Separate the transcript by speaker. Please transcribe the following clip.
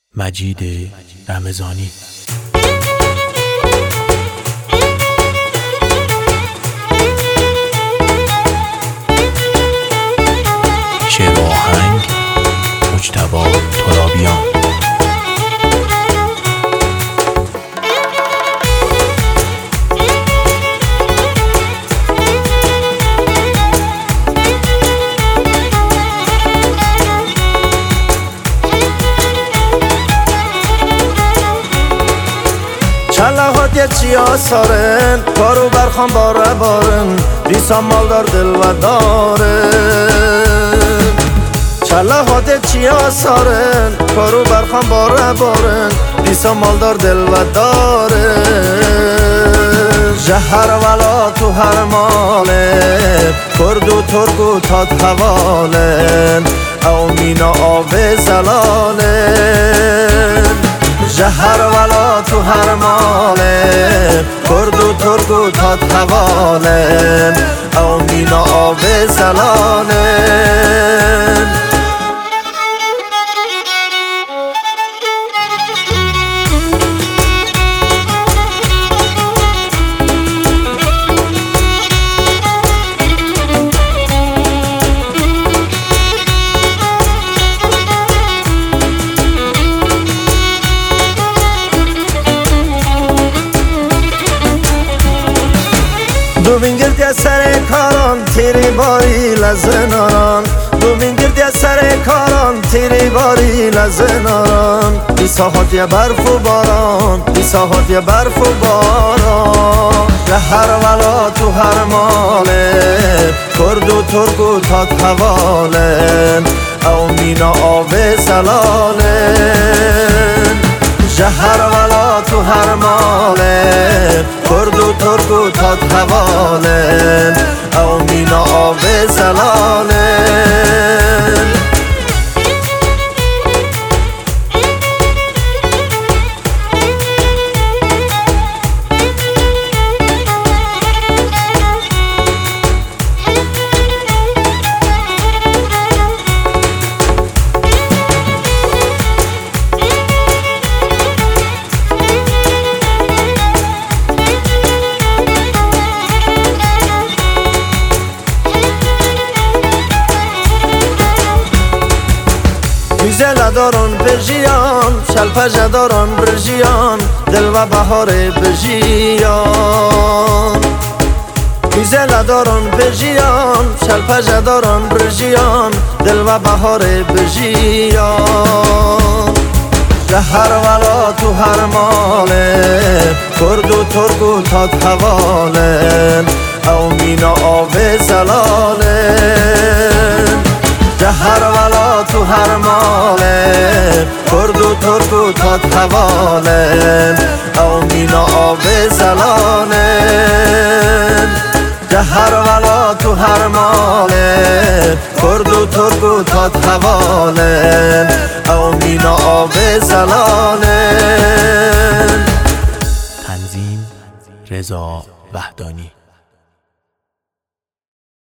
Speaker 1: مجید رمضانی. شعر و آهنگ مجتبی ترابیان.
Speaker 2: چلاهات چیا سارن کارو برخان باره بارن ریسا مالدار دل و دارن. چلاهات چیا سارن کارو برخان باره بارن ریسا مالدار دل و دارن. جهر ولا تو هر ماله کرد و ترک و تاد حوالن او مینا آب زلالن. جهر ولا تو هر ماله کرد و ترک و تاد حوالن او مینا آب زلالن. دومین گرد سر کاران تیری باری لزناران. دومین گرد سر کاران تیری باری لزناران. بی ساحات یا برف و باران، بی ساحات یا برف و باران. جهر ولا تو هر ماله کرد و ترک و تاد حوالن او مینا آب زلالن. جهر ولا تو هر ماله کرد و ترک و تاد حوالن او مینا آب زلالن. گیزل دارن برژیان شلپج دارن برژیان دل و بهار برژیان. گیزل دارن برژیان شلپج دارن برژیان دل و بهار برژیان. جهر ولا تو هر ماله کرد و ترک و تاد حوالن او مینا آب زلالن. جهر ولا تو هر ماله کرد و ترک و تاد حوالن او مینا آب زلالن. جهر ولا تو هر ماله کرد و ترک و تاد حوالن او مینا آب زلالن.
Speaker 1: تنظیم رضا وحدانی.